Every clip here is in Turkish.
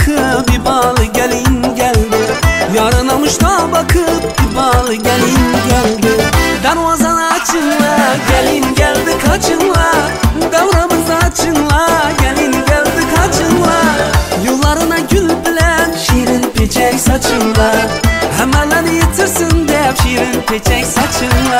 bakıp bir balı gelin geldi. Yarına muşta bakıp bir balı gelin geldi. Darvazanı açınla gelin geldi kaçınla. Davramızı açınla gelin geldi kaçınla. Yollarına gül bilen şirin peçek saçınla. Hemen yitirsin dep şirin peçek saçınla.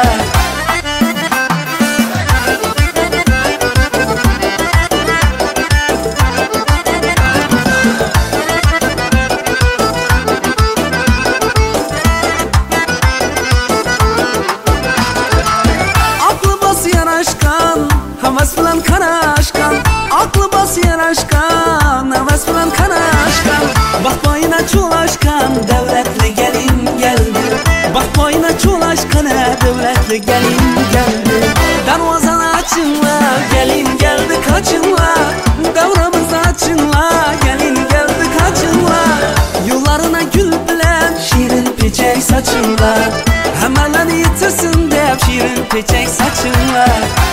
Heves bilen kana aşkan, aklı basıyan aşkan. Heves bilen kana aşkan, bak boyuna çolaşkan. Devletli gelin geldi, bak boyuna çolaşkan. Devletli gelin geldi. Darvazanı açınla, gelin geldi kaçınla. Davramızı açınla, gelin geldi kaçınla. Yollarına gül bilen şirin peçek saçınla. Hemen yitirsin dep şirin peçek saçınla.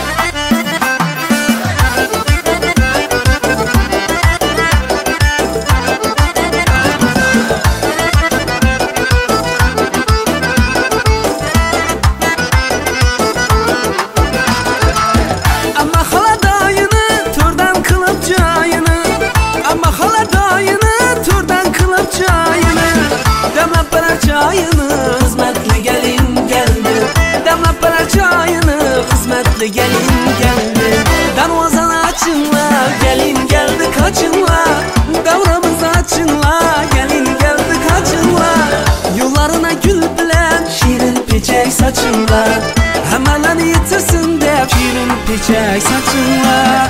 Çayını hizmetli gelin geldi. Demlep bana çayını hizmetli gelin geldi. Darvazanı açınla gelin geldi kaçınla. Davramızı açınla gelin geldi kaçınla. Yollarına gül bilen şirin peçek saçınla. Hemen yitirsin dep şirin peçek saçınla.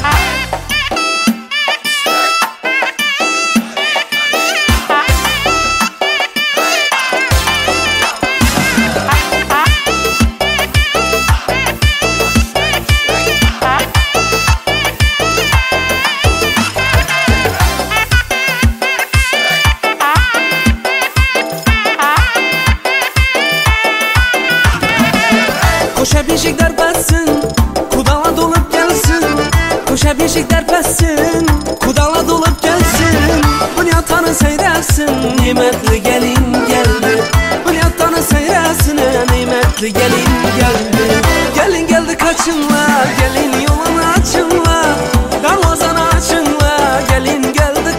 Koşa beşikler basın, kudala dolup gelsin. Koşa beşikler basın, kudala dolup gelsin. Bunyatanı seyretsin, nimetli gelin geldi. Bunyatanı seyretsin, nimetli gelin geldi. Gelin geldi kaçınla, gelin yok.